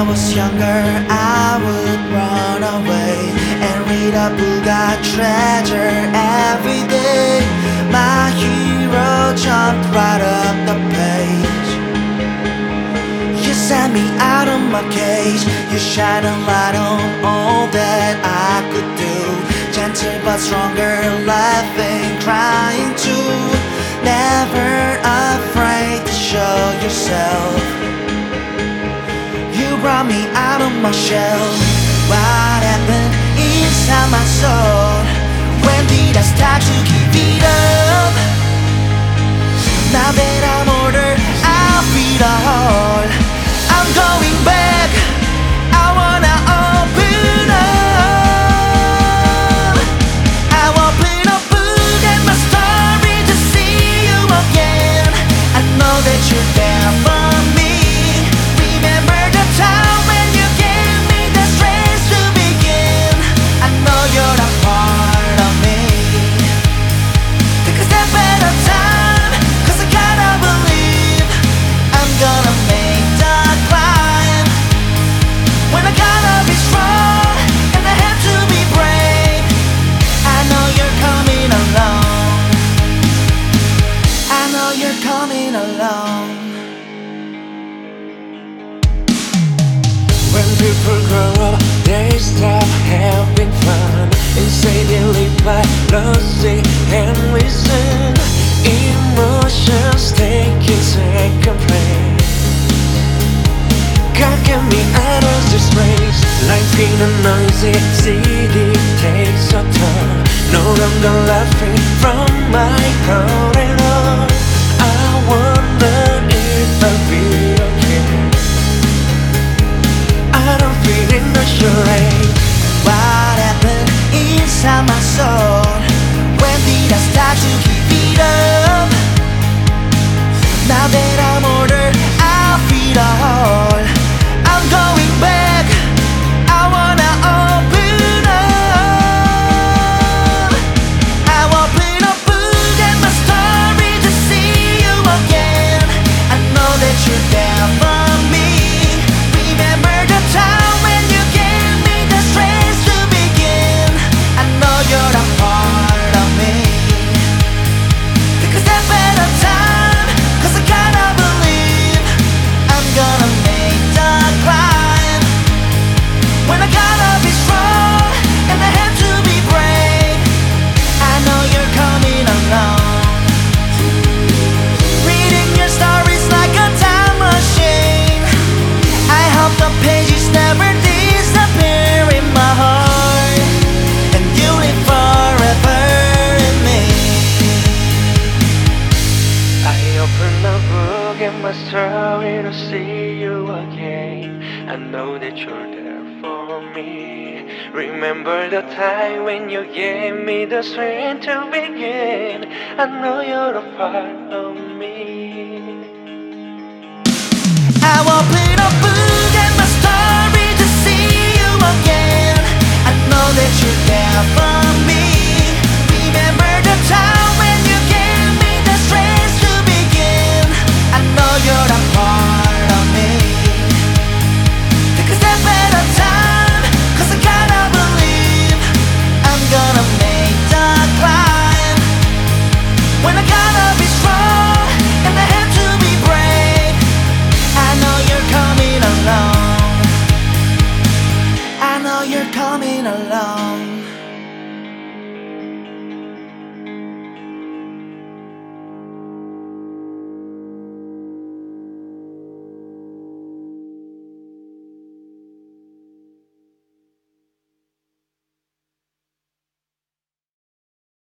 was younger, I would run away and read a book I treasure every day. My hero jumped right up the page. You sent me out of my cage. You shine a light on all that I could do. Gentle but stronger, laughing, crying too. Never afraid to show yourself. You brought me out of my shell. What happened inside my soul? When did I start to give it up? Now that I'm older, I'll be the whole. I'm going back. I wanna open up. I'll open a book and my story to see you again. I know that you're there for me. Remember the time when you gave me the strength to begin. I know you're a part of me. Take a step at a time, 'cause I gotta believe I'm gonna make the climb. When I gotta be strong and I have to be brave, I know you're coming along. I know you're coming along. When people grow up, they stop having fun. Instead they live by losing and reason. Emotions taking second place. God get me out of this race. Life in a noisy city takes a turn. No longer laughing from my corridor. I wonder if I'll be okay. I don't feel in the charade. What happened inside my soul? When did I start to give it up? Now that I'm older, I'll feel the whole. I'm going back. I wanna open up. I'll open a book and my story to see you again. I know that you're there for me. Remember the time when you gave me the strength to begin. I know you're a part of me. Take a step at a time, 'cause I gotta believe I'm gonna make the climb. When I gotta be strong and I have to be brave, I know you're coming along. Reading your stories like a time machine. I hope the pages never disappear in my heart, and you live forever in me. I open a book and my story to see you again. I know that you're there for me. Remember the time when you gave me the strength to begin. I know you're a part of me. I'll open a book and my story to see you again. I know that you're